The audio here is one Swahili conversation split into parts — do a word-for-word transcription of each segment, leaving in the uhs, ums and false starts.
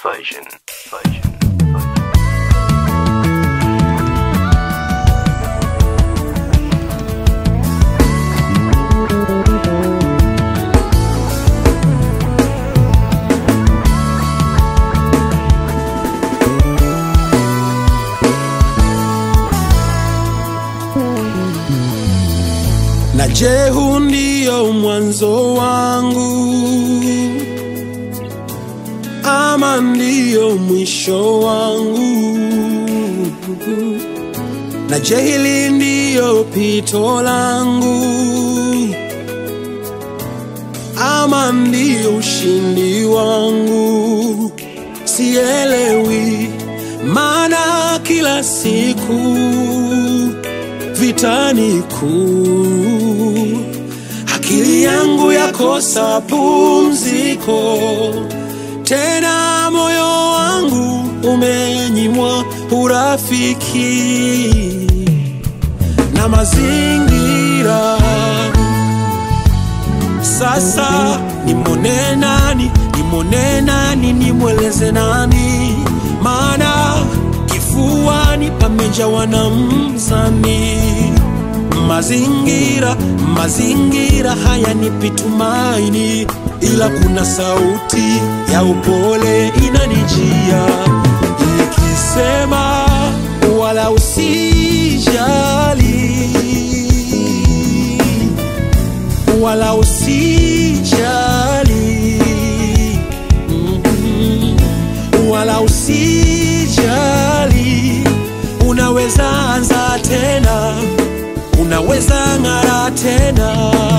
version. version. Na je, huu ndio mwanzo wangu ama ndio mwisho wangu? Na je, hili ndio pito langu ama ndio ushindi wangu? Sielewi, maana kila siku vitani kuu, akili yangu yakosa pumziko, tena moyo wangu umenyimwa urafiki na mazingira. Sasa nimwone nani, nimwone nani, nimweleze nani? Maana kifuani pamejawa na mzani. Mazingira, mazingira hayanipi tumaini, ila kuna sauti ya upole inanijia ikisema, wala usijali, wala usijali, mm-hmm. wala usijali, unaweza anza tena, unaweza ng'ara tena,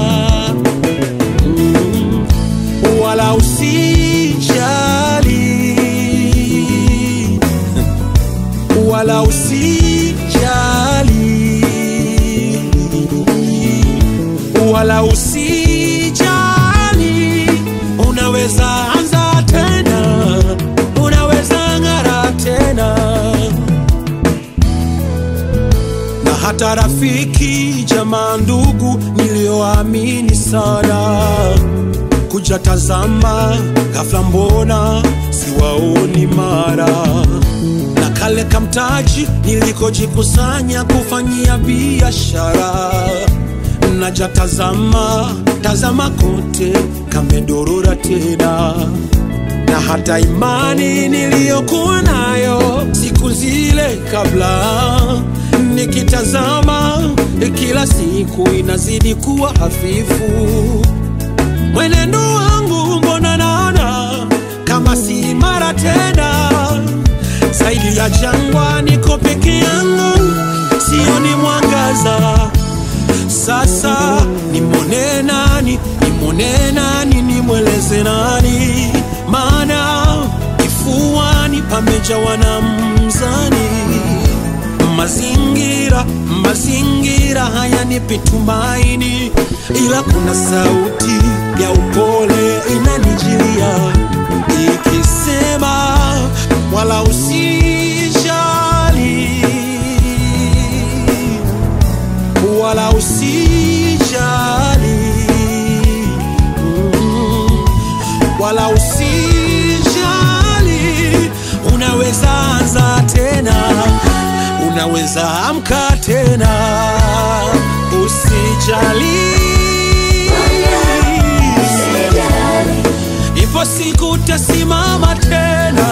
mm. wala usijali, wala usijali, wala usijali, unaweza anza tena, unaweza ng'ara tena. Na hata rafiki, jamaa, ndugu nilioamini sana, kuja tazama ghafla, mbona siwaoni mara? Na kale kamtaji nilikojikusanya kufanyia biashara, naja tazama, tazama kote kamedorora tena. Na hata imani niliyokuwa nayo siku zile kabla, nikitazama kila siku inazidi kuwa hafifu. Mwenendo wangu mbona naona kama si imara tena, zaidi ya jangwa niko peke yangu, sioni mwangaza. Sasa nimwone nani, nimwone nani, nimweleze nani? Maana kifuani pamejawa na mzani. Mazingira, mazingira hayanipi tumaini, ila kuna sauti ya upole inanijilia ikisema, wala usijali, wala usijali, mm, wala usijali, unaweza anza tena, unaweza amka tena, usijali, ipo siku utasimama tena,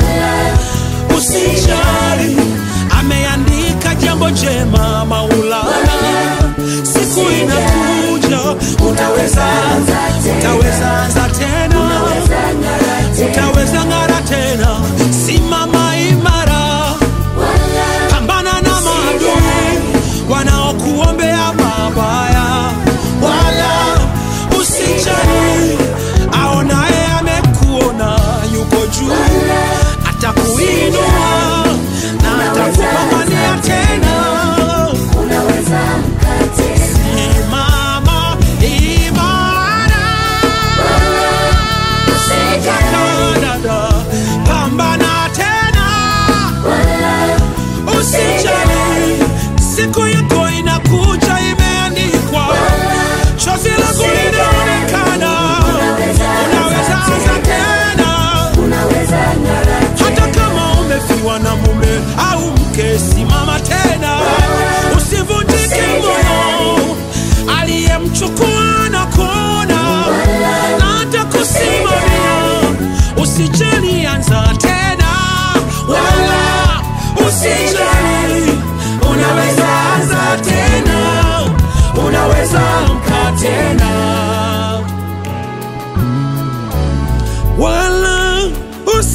usijali, ameandika jambo jema Maulana, siku inakuja, utaweza, utaweza anza tena, utaweza ng'ara tena, simama imara, pambana na maadui wanaokuombea mabaya, wala usijali, aonaye amekuona yuko juu, atakuinua na atakupambania tena, unaweza mkate, simama imara, usijali, pambana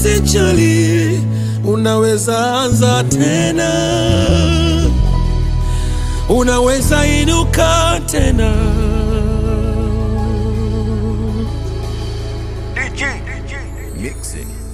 sijali, unaweza anza tena, unaweza inuka tena. D J, D J, mix it.